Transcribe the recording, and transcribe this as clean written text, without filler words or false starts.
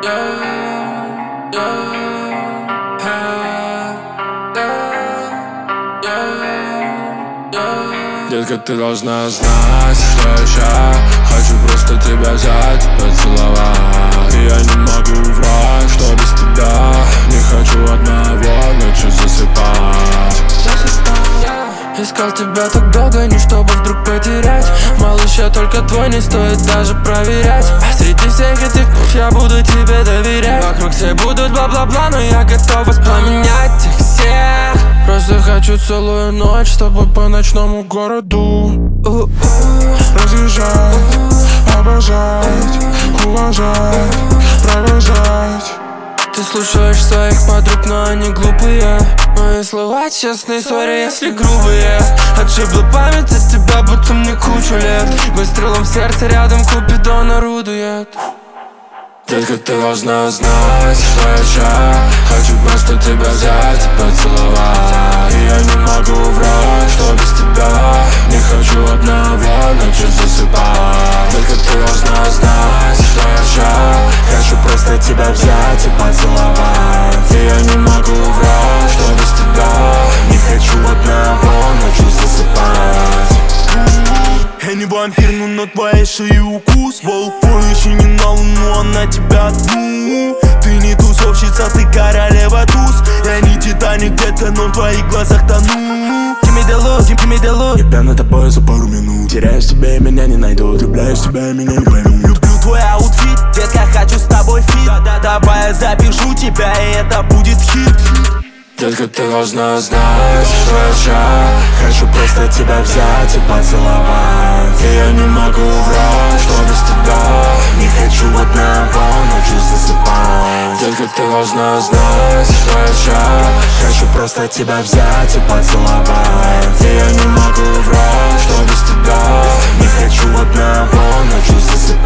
Детка, ты должна знать, что я ща хочу просто тебя взять и поцеловать. И я не могу врать, что без тебя не хочу одного ночью засыпать. Искал тебя так долго, не чтобы вдруг потерять. Малыш, я только твой, не стоит даже проверять. Среди всех этих я буду тебе доверять. Вокруг все будут бла-бла-бла, но я готов воспламенять их всех. Просто хочу целую ночь с тобой по ночному городу. Разъезжать, обожать, уважать, провожать. Ты слушаешь своих подруг, но они глупые. Мои слова честные, сори, если грубые. Отшибла память от тебя, будто мне кучу лет. Выстрелом в сердце рядом Купидон орудует. Детка, ты должна знать, что я ща хочу просто тебя взять и поцеловать. И я не могу врать, что без тебя не хочу одного ночью засыпать. Детка, ты должна знать, что я ща хочу просто тебя взять и поцеловать. И я не могу врать, что без тебя не хочу одного ночью засыпать. Я не вампир, но на твоей шее укус. Волкой еще не на луну, а на тебя одну. Ты не тусовщица, ты королева туз. Я не Титаник, детка, но в твоих глазах тону. Give me the look, give me the look. Я пьян на тобой за пару минут. Теряюсь в тебе и меня не найдут. Влюбляюсь в тебя и меня не поймут. Люблю твой аутфит, детка, хочу с тобой фит. Давай я запишу тебя, и это будет хит. Детка, ты должна знать, что я ща хочу просто тебя взять и поцеловать. И я не могу врать, что без тебя не хочу одного ночью засыпать. Детка, ты должна знать, что я ща хочу просто тебя взять и поцеловать. И я не могу врать, что без тебя не хочу одного ночью засыпать.